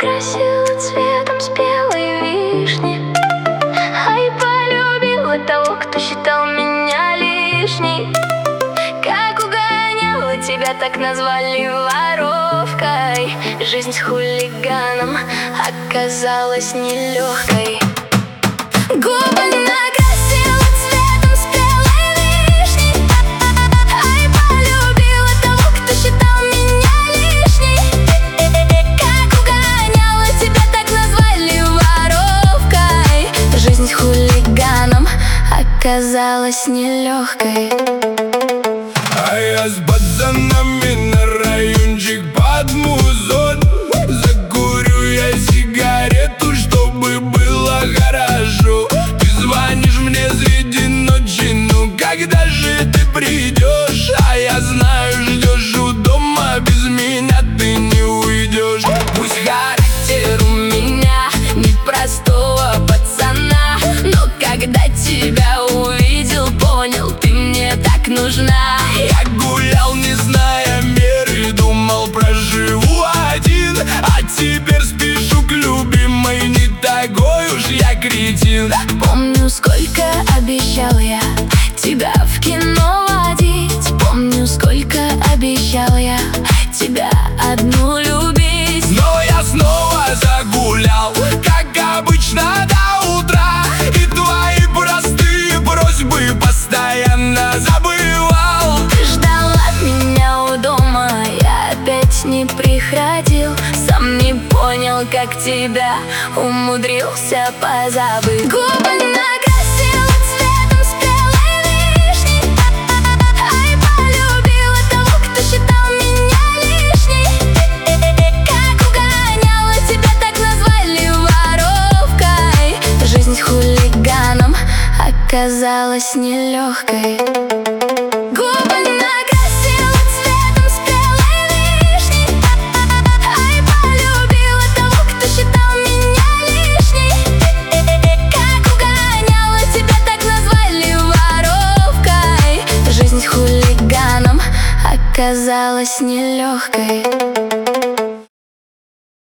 накрасила цветом спелой вишни, ай, полюбила того, кто считал меня лишней. Как угоняла тебя, так назвали воровкой. Жизнь с хулиганом оказалась нелегкой. Губы накрасила цветом спелой вишни, ай, полюбила того, кто считал меня лишней. Как угоняла тебя, так назвали воровкой. Жизнь с хулиганом оказалась нелегкой. А я с пацанами на райончик под музон. Закурю я сигарету, чтобы было хорошо. Ты звонишь мне среди ночи, ну когда же ты придешь? А я знаю, ждешь у дома, без меня ты не уйдешь. Пусть характер у меня непростого пацана, но когда тебя увидел, понял, ты мне так нужна. Я гулял, не зная меры, думал, проживу один, а теперь спешу к любимой, не такой уж я кретин. Помню, сколько обещал я тебя в кино водить. Помню, сколько обещал я тебя одну любить. Но я снова загулял, как обычно, до утра, и твои простые просьбы постоянно забывал. Ты ждала меня у дома, я опять не приходил. Сам не понял, как тебя умудрился позабыть. Губы накрасила цветом спелой вишни, ай, полюбила того, кто считал меня лишней. Как угоняла тебя, так назвали воровкой. Жизнь с хулиганом оказалась нелегкой. Губы накрасила цветом спелой вишни, ай, полюбила того, кто считал меня лишней. Как угоняла тебя, так назвали воровкой. Жизнь с хулиганом оказалась нелегкой.